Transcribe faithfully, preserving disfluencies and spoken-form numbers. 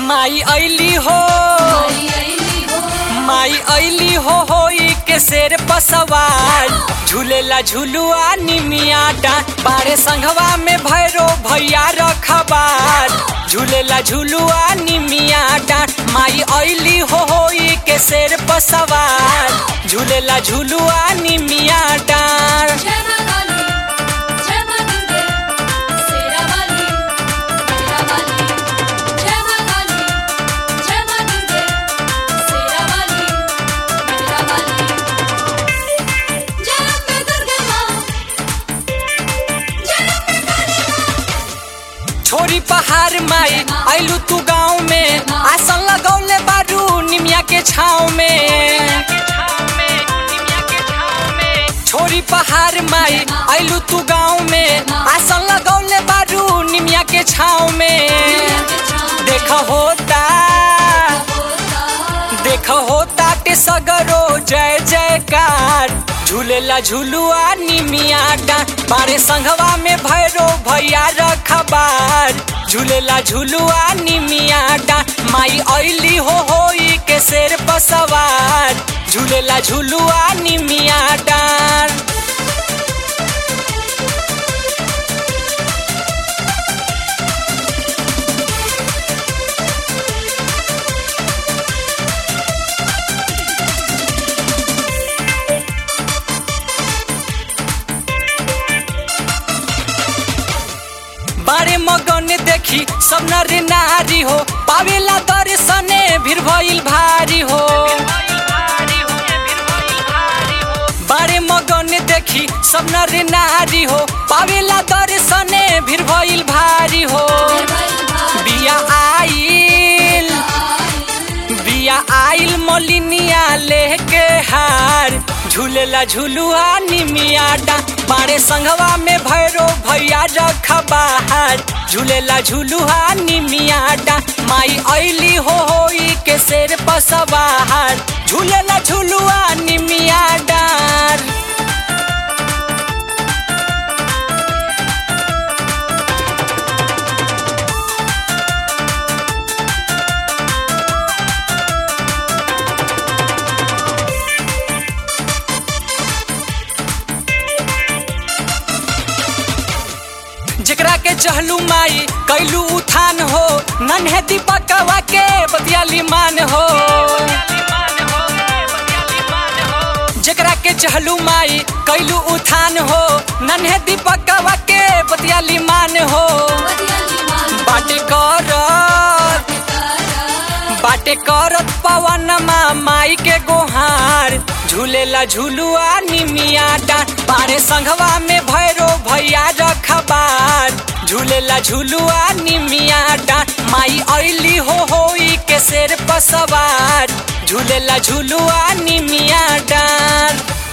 माई अइली हो माई अइली हो होई के शेर पर सवार झूलेला झुलुआ निमिया डांट बारे संघवा में भैरो भैया रखबार झूलेला झुलुआ निमिया डांट माई अइली हो होई के शेर पर सवार झूलेला झुलुआ निमिया डांट। छोरी पहाड़ माई आइलू तू गाँव में आसन लगौले बारू निमिया के छाँव में छोरी पहाड़ माई आइलू तू गाँव में आसन लगौले बारू निमिया के छाँव में देख होता देख होता टे सगरो जय जयकार झूलेला झुलुआ निमिया डांट बारे संघवा में भैरो भैया रखबार झूलेला झुलुआ निमिया डांट माई अइली हो होई के शेर पर सवार झूलेला झुलुआ निमिया डांट। बारे मगन देखी सब नर नारी हो पावेला दर्शने भीड़ भइल भारी हो बारे मगन देखी सब नर नारी हो पावेला दर्शने भीड़ भइल भारी हो बिया आइल बिया आइल मोलिनिया लेके हार झूलेला झुलुआ निमिया डांट बारे संघवा में भैरो भैया रखबार झूलेला झुलुआ निमिया डांट माई अइली हो होई के शेर पर सवार झूलेला झुलुआ निमिया डांट। जेकरा के चहलू माई कैलू उठान हो नन्हे दीपकवा के बतियाली मान हो जेकरा के चहलू माई कैलू उठान हो नन्हे दीपकवा के बतियाली मान हो बाटे करत बाटे करत पवन माई के गोहार झूलेला झुलुआ निमिया डांट बारे संघवा में भैरो भैया रखबार झूलेला झुलुआ निमिया डांट माई अइली हो होई के शेर पर सवार झूलेला झुलुआ निमिया डांट।